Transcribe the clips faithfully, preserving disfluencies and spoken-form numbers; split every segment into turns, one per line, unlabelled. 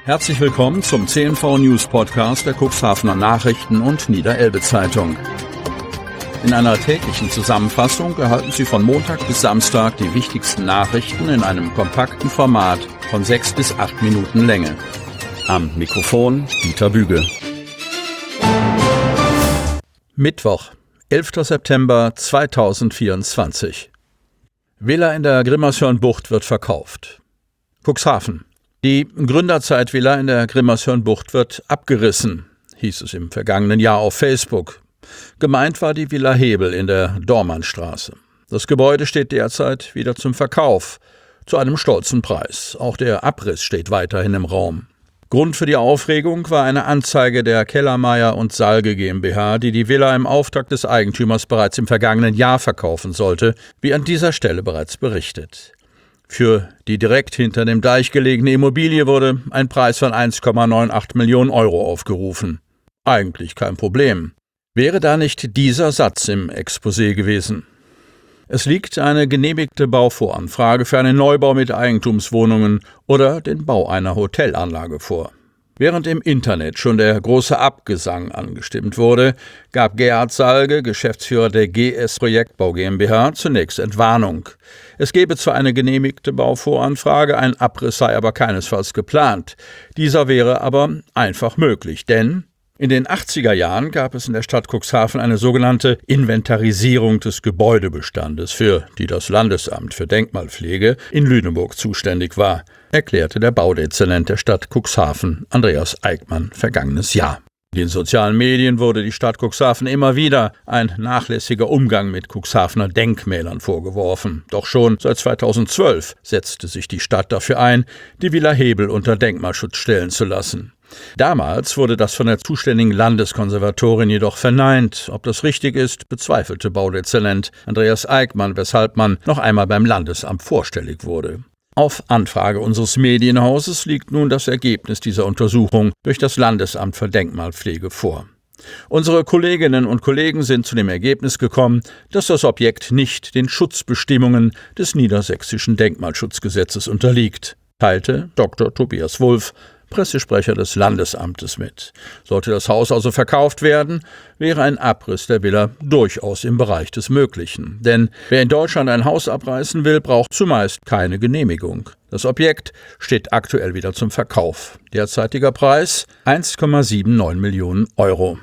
Herzlich willkommen zum C N V News Podcast der Cuxhavener Nachrichten und Niederelbe Zeitung. In einer täglichen Zusammenfassung erhalten Sie von Montag bis Samstag die wichtigsten Nachrichten in einem kompakten Format von sechs bis acht Minuten Länge. Am Mikrofon Dieter Büge. Mittwoch, elfter September zweitausendvierundzwanzig. Villa in der Grimmershörnbucht wird verkauft. Cuxhaven. Die Gründerzeit-Villa in der Grimmershörnbucht wird abgerissen, hieß es im vergangenen Jahr auf Facebook. Gemeint war die Villa Hebel in der Dormannstraße. Das Gebäude steht derzeit wieder zum Verkauf, zu einem stolzen Preis. Auch der Abriss steht weiterhin im Raum. Grund für die Aufregung war eine Anzeige der Kellermeier und Salge GmbH, die die Villa im Auftrag des Eigentümers bereits im vergangenen Jahr verkaufen sollte, wie an dieser Stelle bereits berichtet. Für die direkt hinter dem Deich gelegene Immobilie wurde ein Preis von eins Komma achtundneunzig Millionen Euro aufgerufen. Eigentlich kein Problem. Wäre da nicht dieser Satz im Exposé gewesen? Es liegt eine genehmigte Bauvoranfrage für einen Neubau mit Eigentumswohnungen oder den Bau einer Hotelanlage vor. Während im Internet schon der große Abgesang angestimmt wurde, gab Gerhard Salge, Geschäftsführer der G S Projektbau GmbH, zunächst Entwarnung. Es gebe zwar eine genehmigte Bauvoranfrage, ein Abriss sei aber keinesfalls geplant. Dieser wäre aber einfach möglich, denn in den achtziger Jahren gab es in der Stadt Cuxhaven eine sogenannte Inventarisierung des Gebäudebestandes, für die das Landesamt für Denkmalpflege in Lüneburg zuständig war, erklärte der Baudezernent der Stadt Cuxhaven, Andreas Eickmann, vergangenes Jahr. In den sozialen Medien wurde die Stadt Cuxhaven immer wieder ein nachlässiger Umgang mit Cuxhavener Denkmälern vorgeworfen. Doch schon seit zweitausendzwölf setzte sich die Stadt dafür ein, die Villa Hebel unter Denkmalschutz stellen zu lassen. Damals wurde das von der zuständigen Landeskonservatorin jedoch verneint. Ob das richtig ist, bezweifelte Baudezernent Andreas Eickmann, weshalb man noch einmal beim Landesamt vorstellig wurde. Auf Anfrage unseres Medienhauses liegt nun das Ergebnis dieser Untersuchung durch das Landesamt für Denkmalpflege vor. Unsere Kolleginnen und Kollegen sind zu dem Ergebnis gekommen, dass das Objekt nicht den Schutzbestimmungen des Niedersächsischen Denkmalschutzgesetzes unterliegt, teilte Doktor Tobias Wulff, Pressesprecher des Landesamtes, mit. Sollte das Haus also verkauft werden, wäre ein Abriss der Villa durchaus im Bereich des Möglichen. Denn wer in Deutschland ein Haus abreißen will, braucht zumeist keine Genehmigung. Das Objekt steht aktuell wieder zum Verkauf. Derzeitiger Preis eins Komma neunundsiebzig Millionen Euro.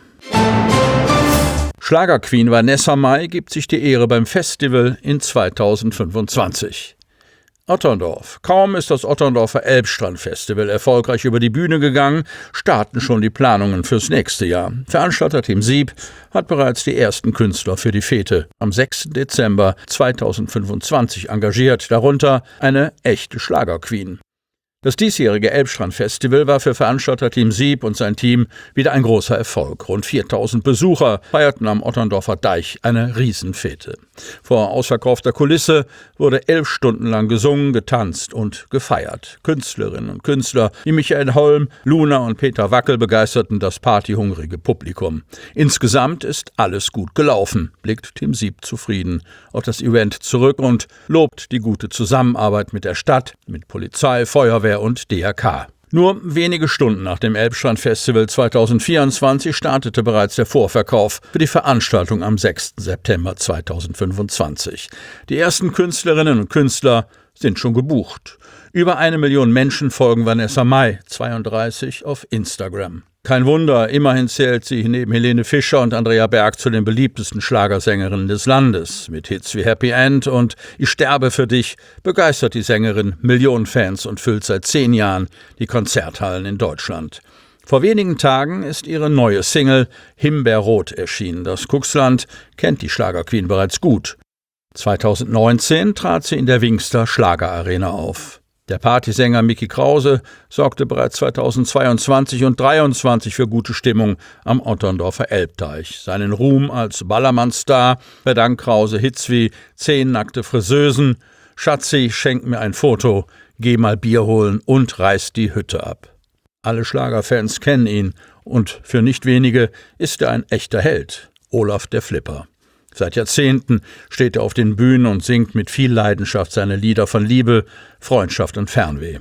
Schlagerqueen Vanessa Mai gibt sich die Ehre beim Festival in zweitausendfünfundzwanzig. Otterndorf. Kaum ist das Otterndorfer Elbstrand-Festival erfolgreich über die Bühne gegangen, starten schon die Planungen fürs nächste Jahr. Veranstalter Team Sieb hat bereits die ersten Künstler für die Fete am sechsten Dezember zweitausendfünfundzwanzig engagiert, darunter eine echte Schlagerqueen. Das diesjährige Elbstrand-Festival war für Veranstalter Team Sieb und sein Team wieder ein großer Erfolg. Rund viertausend Besucher feierten am Otterndorfer Deich eine Riesenfete. Vor ausverkaufter Kulisse wurde elf Stunden lang gesungen, getanzt und gefeiert. Künstlerinnen und Künstler wie Michael Holm, Luna und Peter Wackel begeisterten das partyhungrige Publikum. Insgesamt ist alles gut gelaufen, blickt Team Sieb zufrieden auf das Event zurück und lobt die gute Zusammenarbeit mit der Stadt, mit Polizei, Feuerwehr und D R K. Nur wenige Stunden nach dem Elbstrand-Festival zweitausendvierundzwanzig startete bereits der Vorverkauf für die Veranstaltung am sechsten September zweitausendfünfundzwanzig. Die ersten Künstlerinnen und Künstler sind schon gebucht. Über eine Million Menschen folgen Vanessa Mai, zweiunddreißig, auf Instagram. Kein Wunder, immerhin zählt sie neben Helene Fischer und Andrea Berg zu den beliebtesten Schlagersängerinnen des Landes. Mit Hits wie Happy End und Ich sterbe für dich begeistert die Sängerin Millionen Fans und füllt seit zehn Jahren die Konzerthallen in Deutschland. Vor wenigen Tagen ist ihre neue Single Himbeerrot erschienen. Das Cuxland kennt die Schlagerqueen bereits gut. zweitausendneunzehn trat sie in der Wingster Schlagerarena auf. Der Partysänger Micky Krause sorgte bereits zweitausendzweiundzwanzig und zweitausenddreiundzwanzig für gute Stimmung am Otterndorfer Elbdeich. Seinen Ruhm als Ballermann-Star verdankt Krause Hits wie Zehn nackte Friseusen, Schatzi, schenk mir ein Foto, Geh mal Bier holen und reiß die Hütte ab. Alle Schlagerfans kennen ihn und für nicht wenige ist er ein echter Held, Olaf der Flipper. Seit Jahrzehnten steht er auf den Bühnen und singt mit viel Leidenschaft seine Lieder von Liebe, Freundschaft und Fernweh.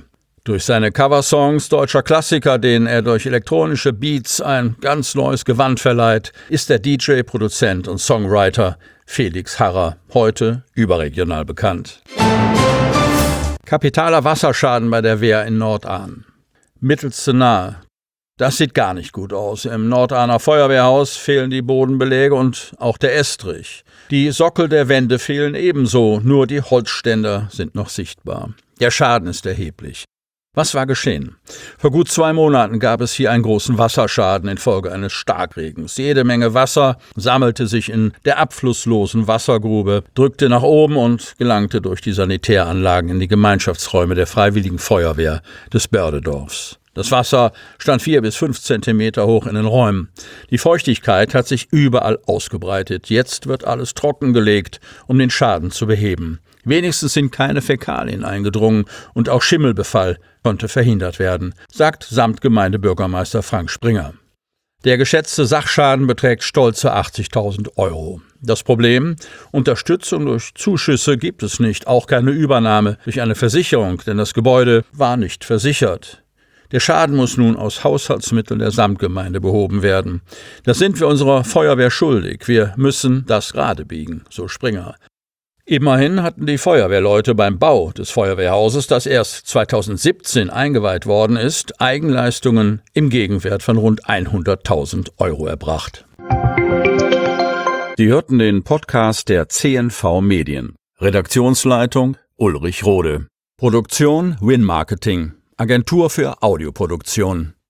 Durch seine Coversongs deutscher Klassiker, denen er durch elektronische Beats ein ganz neues Gewand verleiht, ist der D J, Produzent und Songwriter Felix Harrer heute überregional bekannt. Kapitaler Wasserschaden bei der Wehr in Nordahn. Mittelste Nahe. Das sieht gar nicht gut aus. Im Nordahner Feuerwehrhaus fehlen die Bodenbeläge und auch der Estrich. Die Sockel der Wände fehlen ebenso, nur die Holzständer sind noch sichtbar. Der Schaden ist erheblich. Was war geschehen? Vor gut zwei Monaten gab es hier einen großen Wasserschaden infolge eines Starkregens. Jede Menge Wasser sammelte sich in der abflusslosen Wassergrube, drückte nach oben und gelangte durch die Sanitäranlagen in die Gemeinschaftsräume der Freiwilligen Feuerwehr des Bördedorfs. Das Wasser stand vier bis fünf Zentimeter hoch in den Räumen. Die Feuchtigkeit hat sich überall ausgebreitet. Jetzt wird alles trockengelegt, um den Schaden zu beheben. Wenigstens sind keine Fäkalien eingedrungen und auch Schimmelbefall konnte verhindert werden, sagt Samtgemeindebürgermeister Frank Springer. Der geschätzte Sachschaden beträgt stolze achtzigtausend Euro. Das Problem? Unterstützung durch Zuschüsse gibt es nicht, auch keine Übernahme durch eine Versicherung, denn das Gebäude war nicht versichert. Der Schaden muss nun aus Haushaltsmitteln der Samtgemeinde behoben werden. Das sind wir unserer Feuerwehr schuldig. Wir müssen das gerade biegen, so Springer. Immerhin hatten die Feuerwehrleute beim Bau des Feuerwehrhauses, das erst zweitausendsiebzehn eingeweiht worden ist, Eigenleistungen im Gegenwert von rund hunderttausend Euro erbracht. Sie hörten den Podcast der C N V Medien. Redaktionsleitung Ulrich Rode. Produktion Win Marketing, Agentur für Audioproduktion.